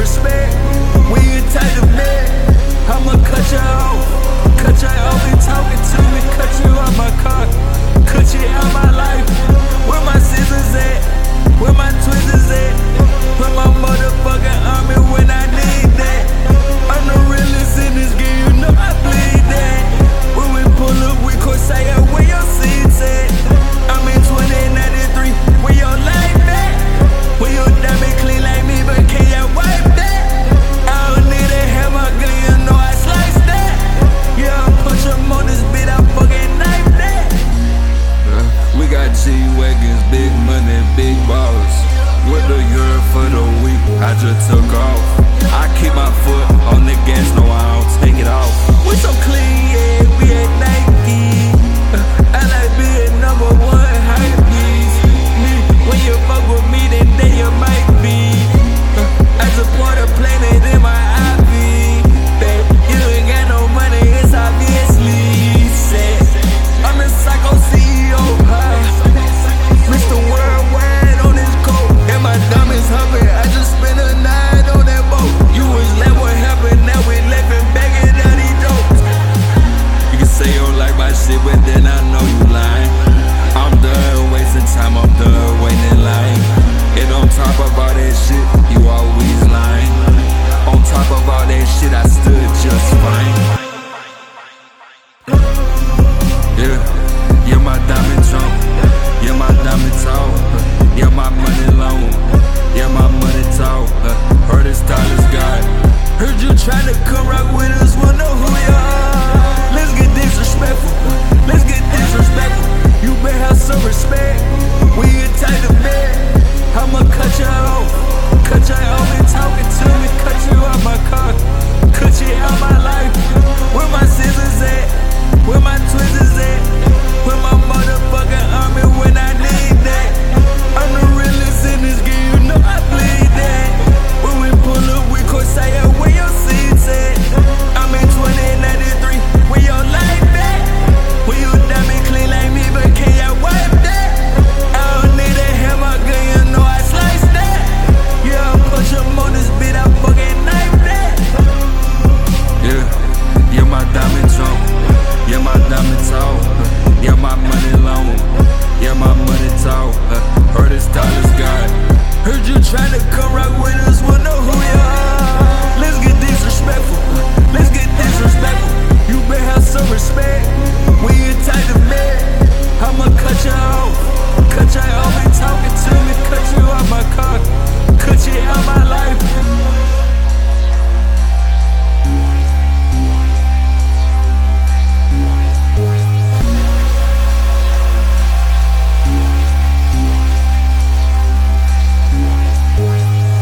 respect. We ain't tight of man. I'ma cut you off. Cut you off and talking to me. Cut you out my car. Cut you out my life. Where my scissors at? Where my tweezers at? Where my motherfucking army when I need that? I'm the realest in this game, you know I bleed that. When we pull up, we Corsair, where your seats at? I'm in 2093, where your life at? Where your diamond clean like me, but can you wipe that? I don't need a hammer, gun, you know I slice that. Yeah, I punch him on this beat, I fucking knife that. We got G-Wagons, big money, big ballers. With the euro for the week, I just took off.